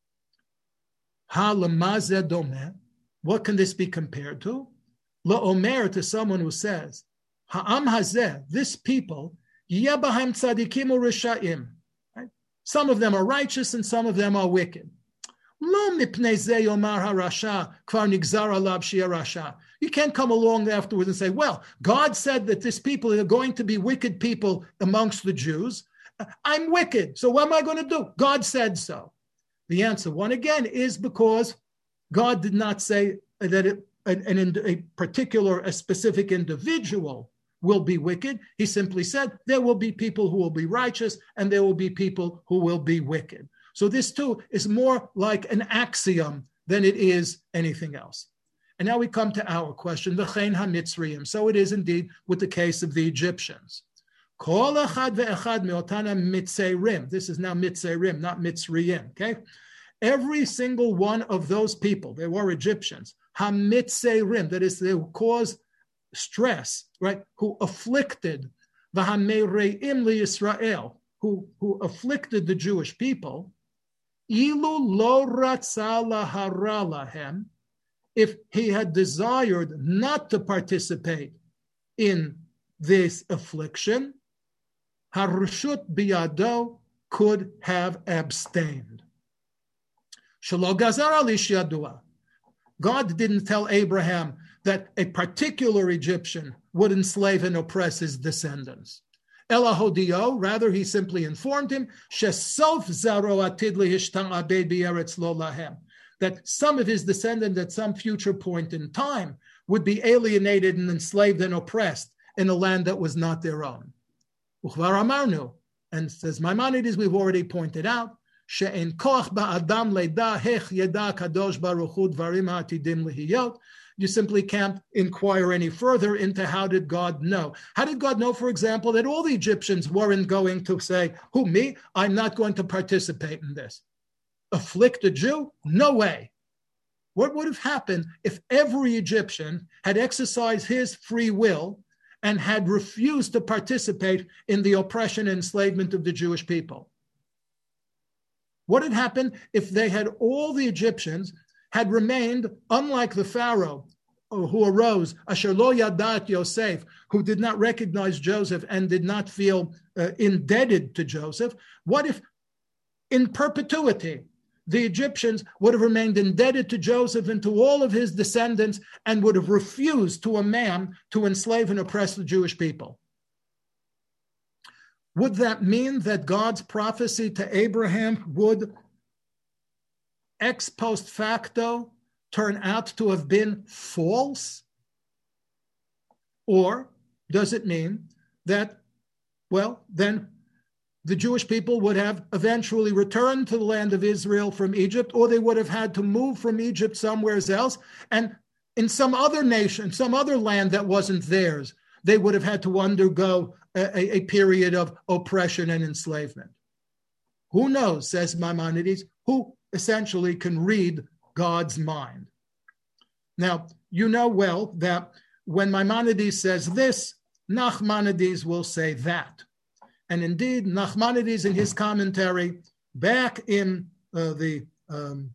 Ha lemazeh domeh. What can this be compared to? La'omer, to someone who says, Ha'am hazeh, this people, yeh bahem tzadikim u'risha'im. Some of them are righteous and some of them are wicked. Lo mipnei zeh yomar harasha kvar nigzar alav sheyeh rasha. You can't come along afterwards and say, well, God said that this people are going to be wicked people amongst the Jews. I'm wicked, so what am I going to do? God said so. The answer, one again, is because God did not say that it, an, an, a particular, a specific individual will be wicked. He simply said there will be people who will be righteous and there will be people who will be wicked. So this too is more like an axiom than it is anything else. And now we come to our question, v'chein ha-mitzriyim. So it is indeed with the case of the Egyptians. Kol echad ve'echad me'otana mitzayrim. This is now mitzayrim, not mitzriyim, okay? Every single one of those people, they were Egyptians, ha-mitzayrim, that is, they caused stress, right? Who afflicted v'ha-meireim li-Yisrael, who, who afflicted the Jewish people, ilu lo ratza lahara lahem, if he had desired not to participate in this affliction, Harshut biyado could have abstained. Shelo gazar al ish yadua. God didn't tell Abraham that a particular Egyptian would enslave and oppress his descendants. Ela hodio, rather he simply informed him, shesof zaro atid lihishtan abed b'eretz lo lahem, that some of his descendants at some future point in time would be alienated and enslaved and oppressed in a land that was not their own. Uchvar amarnu, and says Maimonides, we've already pointed out, she'en koach ba'adam leida hech yeda kadosh baruch hu dvarim ha'atidim lihiyot, you simply can't inquire any further into how did God know. How did God know, for example, that all the Egyptians weren't going to say, who, me? I'm not going to participate in this. Afflict a Jew? No way. What would have happened if every Egyptian had exercised his free will and had refused to participate in the oppression and enslavement of the Jewish people? What had happened if they had, all the Egyptians had remained, unlike the Pharaoh who arose, Asher lo yadat Yosef, who did not recognize Joseph and did not feel uh, indebted to Joseph? What if in perpetuity the Egyptians would have remained indebted to Joseph and to all of his descendants and would have refused to a man to enslave and oppress the Jewish people? Would that mean that God's prophecy to Abraham would ex post facto turn out to have been false? Or does it mean that, well, then the Jewish people would have eventually returned to the land of Israel from Egypt, or they would have had to move from Egypt somewhere else, and in some other nation, some other land that wasn't theirs, they would have had to undergo a, a period of oppression and enslavement? Who knows, says Maimonides, who essentially can read God's mind. Now, you know well that when Maimonides says this, Nachmanides will say that. And indeed, Nachmanides in his commentary, back in uh, the um,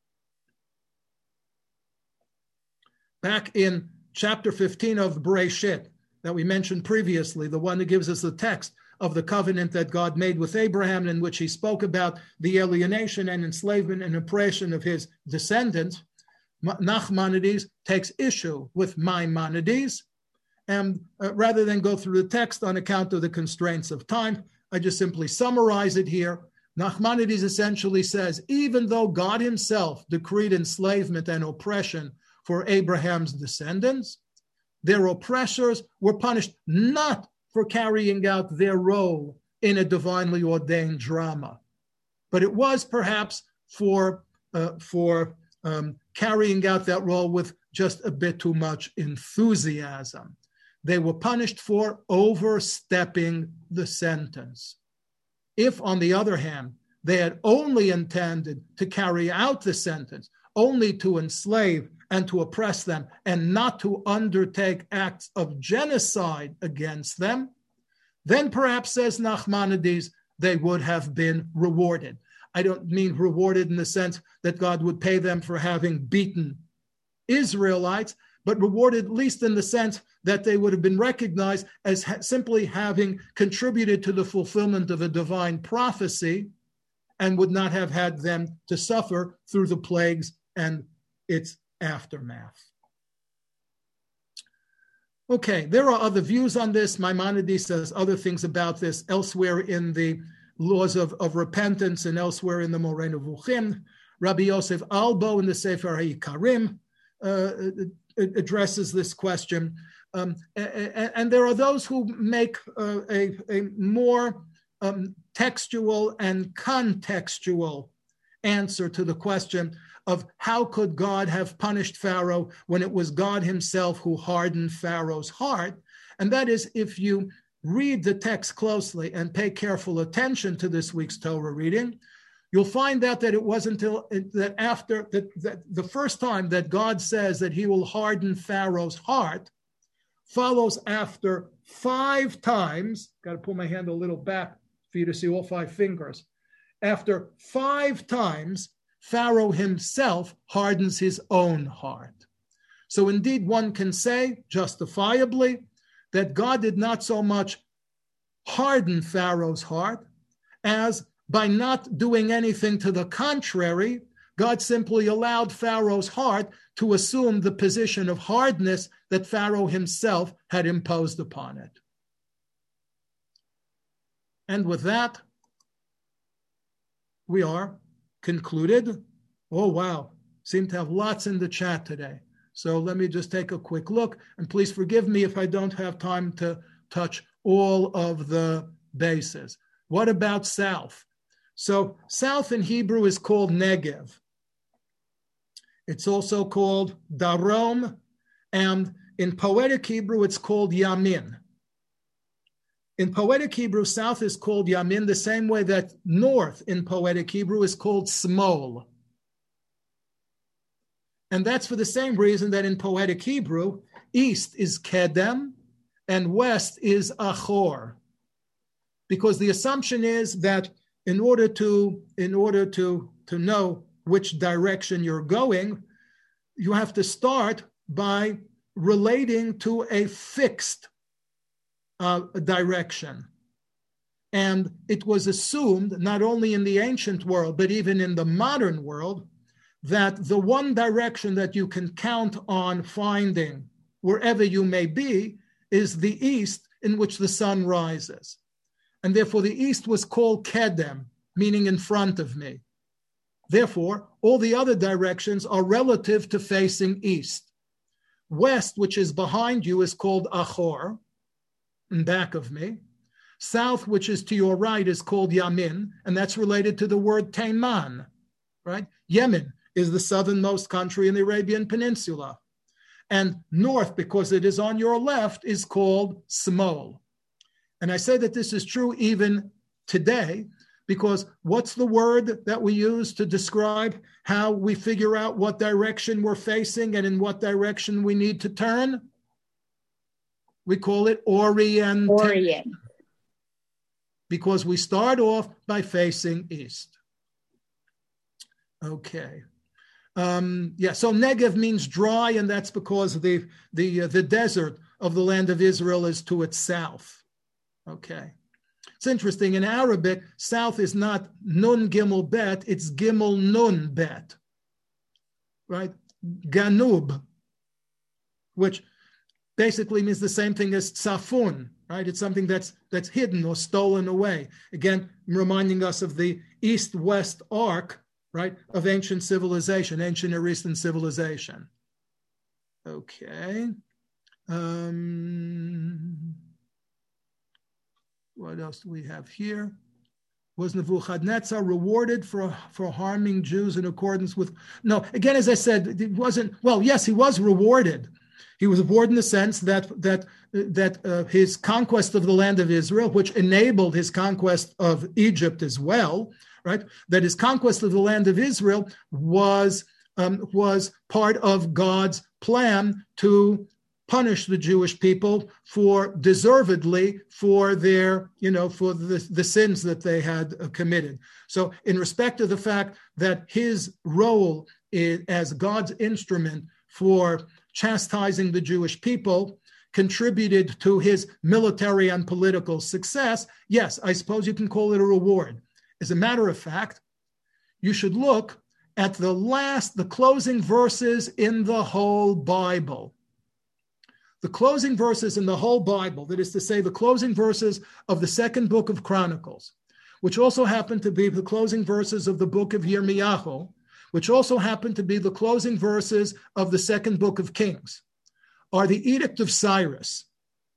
back in chapter fifteen of Bereshit that we mentioned previously, the one that gives us the text of the covenant that God made with Abraham, in which he spoke about the alienation and enslavement and oppression of his descendants, Nachmanides takes issue with Maimonides. And uh, rather than go through the text on account of the constraints of time, I just simply summarize it here. Nachmanides essentially says, even though God himself decreed enslavement and oppression for Abraham's descendants, their oppressors were punished not for carrying out their role in a divinely ordained drama, but it was perhaps for, uh, for um, carrying out that role with just a bit too much enthusiasm. They were punished for overstepping the sentence. If, on the other hand, they had only intended to carry out the sentence, only to enslave and to oppress them, and not to undertake acts of genocide against them, then perhaps, says Nachmanides, they would have been rewarded. I don't mean rewarded in the sense that God would pay them for having beaten Israelites, but rewarded at least in the sense that they would have been recognized as ha- simply having contributed to the fulfillment of a divine prophecy and would not have had them to suffer through the plagues and its aftermath. Okay, there are other views on this. Maimonides says other things about this elsewhere in the laws of, of repentance and elsewhere in the Moreh Nevuchim. Rabbi Yosef Albo in the Sefer HaIkarim uh, addresses this question. Um, and, and there are those who make uh, a, a more um, textual and contextual answer to the question of how could God have punished Pharaoh when it was God himself who hardened Pharaoh's heart. And that is, if you read the text closely and pay careful attention to this week's Torah reading, you'll find out that it wasn't until that after that, that the first time that God says that he will harden Pharaoh's heart follows after five times. Got to pull my hand a little back for you to see all five fingers. After five times, Pharaoh himself hardens his own heart. So indeed, one can say justifiably that God did not so much harden Pharaoh's heart as by not doing anything to the contrary, God simply allowed Pharaoh's heart to assume the position of hardness that Pharaoh himself had imposed upon it. And with that, we are concluded. Oh, wow. Seem to have lots in the chat today. So let me just take a quick look. And please forgive me if I don't have time to touch all of the bases. What about south? So south in Hebrew is called Negev. It's also called Darom And in poetic Hebrew, it's called Yamin. In poetic Hebrew, south is called Yamin, the same way that north in poetic Hebrew is called Smol. And that's for the same reason that in poetic Hebrew, east is Kedem and west is Achor. Because the assumption is that in order to, in order to, to know which direction you're going, you have to start by relating to a fixed uh, direction. And it was assumed, not only in the ancient world, but even in the modern world, that the one direction that you can count on finding wherever you may be is the east, in which the sun rises. And therefore the east was called Kedem, meaning in front of me. Therefore, all the other directions are relative to facing east. West, which is behind you, is called Achor, in back of me. South, which is to your right, is called Yamin, and that's related to the word Teiman, right? Yemen is the southernmost country in the Arabian Peninsula. And north, because it is on your left, is called Smol. And I say that this is true even today, because what's the word that we use to describe how we figure out what direction we're facing and in what direction we need to turn? We call it orientation. Orient. Because we start off by facing east. Okay. Um, yeah, so Negev means dry, and that's because the, the, uh, the desert of the land of Israel is to its south. Okay. It's interesting, in Arabic, south is not nun gimel bet, it's gimel nun bet, right? Ganub, which basically means the same thing as tzafun, right? It's something that's that's hidden or stolen away. Again, reminding us of the east-west arc, right, of ancient civilization, ancient Near Eastern civilization. Okay. Um, what else do we have here? Was Nebuchadnezzar rewarded for, for harming Jews in accordance with... No, again, as I said, it wasn't... Well, yes, he was rewarded. He was rewarded in the sense that that that uh, his conquest of the land of Israel, which enabled his conquest of Egypt as well, right? That his conquest of the land of Israel was um, was part of God's plan to punish the Jewish people for deservedly for their, you know, for the, the sins that they had uh, committed. So in respect of the fact that his role is, as God's instrument for chastising the Jewish people contributed to his military and political success, yes, I suppose you can call it a reward. As a matter of fact, you should look at the last, the closing verses in the whole Bible. The closing verses in the whole Bible, that is to say, the closing verses of the second book of Chronicles, which also happen to be the closing verses of the book of Yirmiyahu, which also happen to be the closing verses of the second book of Kings, are the Edict of Cyrus.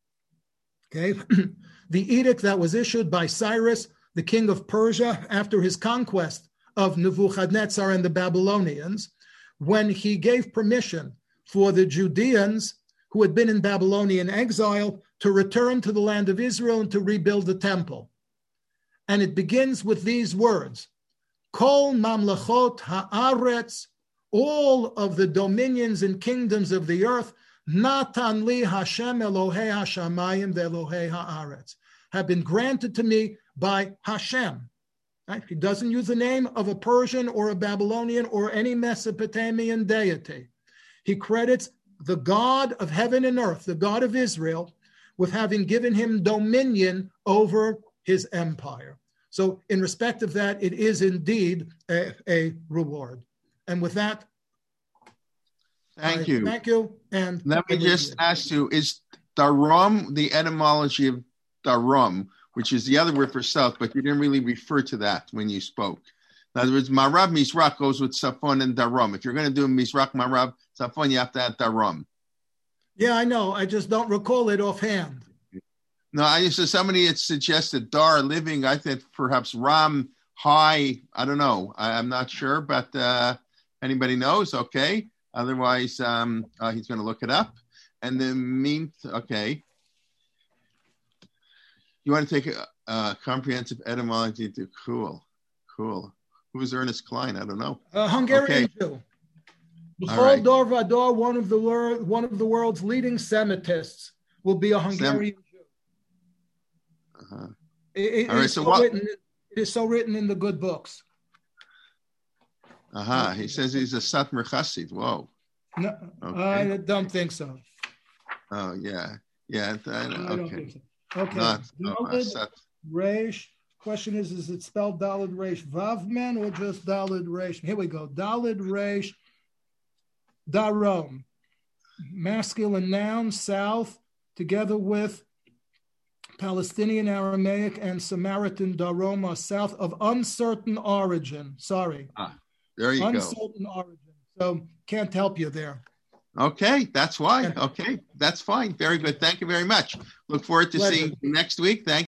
Okay, the edict that was issued by Cyrus, the king of Persia, after his conquest of Nebuchadnezzar and the Babylonians, when he gave permission for the Judeans who had been in Babylonian exile to return to the land of Israel and to rebuild the temple. And it begins with these words, Kol mamlechot haaretz, all of the dominions and kingdoms of the earth, Natan li Hashem Elohei Hashamayim ve'Elohei haaretz, have been granted to me by Hashem. Right? He doesn't use the name of a Persian or a Babylonian or any Mesopotamian deity. He credits the God of heaven and earth, the God of Israel, with having given him dominion over his empire. So in respect of that, it is indeed a, a reward. And with that, thank I you. Thank you. And let me just ask you, is darum the etymology of darum, which is the other word for south, but you didn't really refer to that when you spoke. In other words, Marab Mizrach goes with Safon and Darum. If you're going to do Mizrach, Marab, Safon, you have to add Darum. Yeah, I know. I just don't recall it offhand. No, I used to, somebody had suggested Dar living. I think perhaps Ram high. I don't know. I, I'm not sure, but uh, anybody knows? Okay. Otherwise, um, uh, he's going to look it up. And the mean, okay. You want to take a, a comprehensive etymology to cool, cool. Who's Ernest Klein? I don't know. Uh, Hungarian Okay. Jew. All right. B'chol Dor Vador, one of the wor- one of the world's leading Semitists, will be a Hungarian Jew. Uh-huh. It, it, All right, it's so so what- written, it is so written in the good books. Aha, he says he's a Satmar Chassid. Whoa. No, Okay. I don't think so. Oh, yeah. Yeah. I, I don't okay. think so. Okay. Not, oh, Daled Sat- Reish. Question is, is it spelled Daled Reish Vavman or just Daled Reish? Here we go. Daled Reish Darom. Masculine noun, south, together with Palestinian Aramaic and Samaritan Darom are south of uncertain origin. Sorry. ah, there you go. Uncertain origin. So can't help you there. Okay, that's why. Yeah. Okay, that's fine. Very good. Thank you very much. Look forward to Pleasure. seeing you next week. Thank